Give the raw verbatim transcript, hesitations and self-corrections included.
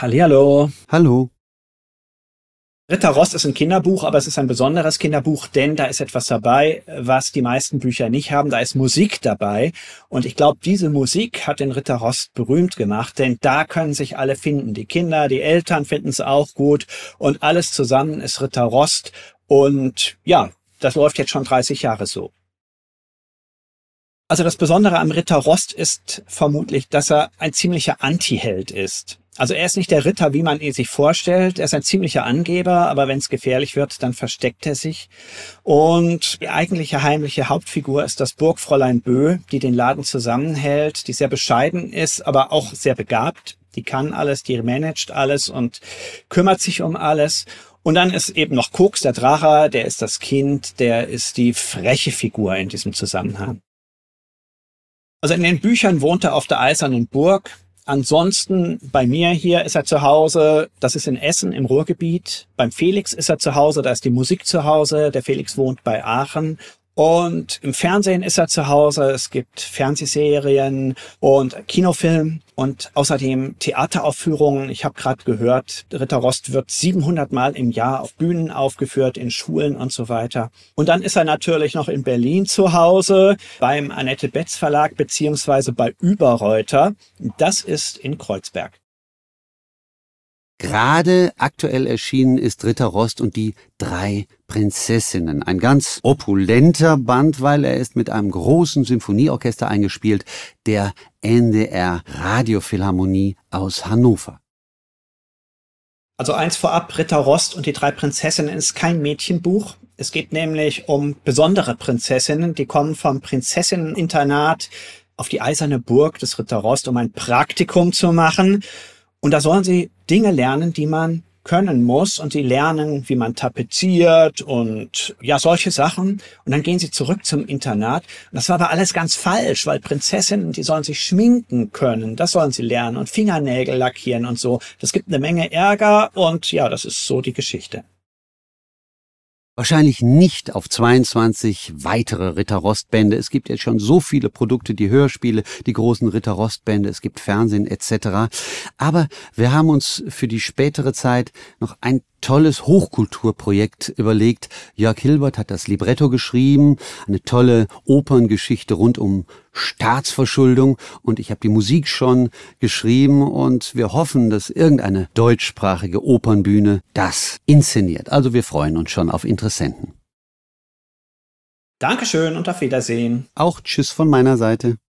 Hallihallo. Hallo. Ritter Rost ist ein Kinderbuch, aber es ist ein besonderes Kinderbuch, denn da ist etwas dabei, was die meisten Bücher nicht haben. Da ist Musik dabei. Und ich glaube, diese Musik hat den Ritter Rost berühmt gemacht, denn da können sich alle finden. Die Kinder, die Eltern finden es auch gut. Und alles zusammen ist Ritter Rost. Und ja, das läuft jetzt schon dreißig Jahre so. Also das Besondere am Ritter Rost ist vermutlich, dass er ein ziemlicher Anti-Held ist. Also er ist nicht der Ritter, wie man ihn sich vorstellt. Er ist ein ziemlicher Angeber, aber wenn es gefährlich wird, dann versteckt er sich. Und die eigentliche heimliche Hauptfigur ist das Burgfräulein Bö, die den Laden zusammenhält, die sehr bescheiden ist, aber auch sehr begabt. Die kann alles, die managt alles und kümmert sich um alles. Und dann ist eben noch Koks, der Drache, der ist das Kind, der ist die freche Figur in diesem Zusammenhang. Also in den Büchern wohnt er auf der Eisernen Burg. Ansonsten bei mir hier ist er zu Hause, das ist in Essen im Ruhrgebiet. Beim Felix ist er zu Hause, da ist die Musik zu Hause. Der Felix wohnt bei Aachen. Und im Fernsehen ist er zu Hause. Es gibt Fernsehserien und Kinofilm und außerdem Theateraufführungen. Ich habe gerade gehört, Ritter Rost wird siebenhundert Mal im Jahr auf Bühnen aufgeführt, in Schulen und so weiter. Und dann ist er natürlich noch in Berlin zu Hause, beim Annette Betz Verlag beziehungsweise bei Überreuter. Das ist in Kreuzberg. Gerade aktuell erschienen ist Ritter Rost und die drei Prinzessinnen. Ein ganz opulenter Band, weil er ist mit einem großen Symphonieorchester eingespielt, der N D R Radiophilharmonie aus Hannover. Also eins vorab, Ritter Rost und die drei Prinzessinnen ist kein Mädchenbuch. Es geht nämlich um besondere Prinzessinnen, die kommen vom Prinzessinneninternat auf die Eiserne Burg des Ritter Rost, um ein Praktikum zu machen. Und da sollen sie Dinge lernen, die man können muss. Und sie lernen, wie man tapeziert und ja, solche Sachen. Und dann gehen sie zurück zum Internat. Und das war aber alles ganz falsch, weil Prinzessinnen, die sollen sich schminken können. Das sollen sie lernen und Fingernägel lackieren und so. Das gibt eine Menge Ärger und ja, das ist so die Geschichte. Wahrscheinlich nicht auf zweiundzwanzig weitere Ritter-Rost-Bände. Es gibt jetzt schon so viele Produkte, die Hörspiele, die großen Ritter-Rost-Bände, es gibt Fernsehen et cetera. Aber wir haben uns für die spätere Zeit noch ein tolles Hochkulturprojekt überlegt. Jörg Hilbert hat das Libretto geschrieben, eine tolle Operngeschichte rund um Staatsverschuldung und ich habe die Musik schon geschrieben und wir hoffen, dass irgendeine deutschsprachige Opernbühne das inszeniert. Also wir freuen uns schon auf Interessenten. Dankeschön und auf Wiedersehen. Auch Tschüss von meiner Seite.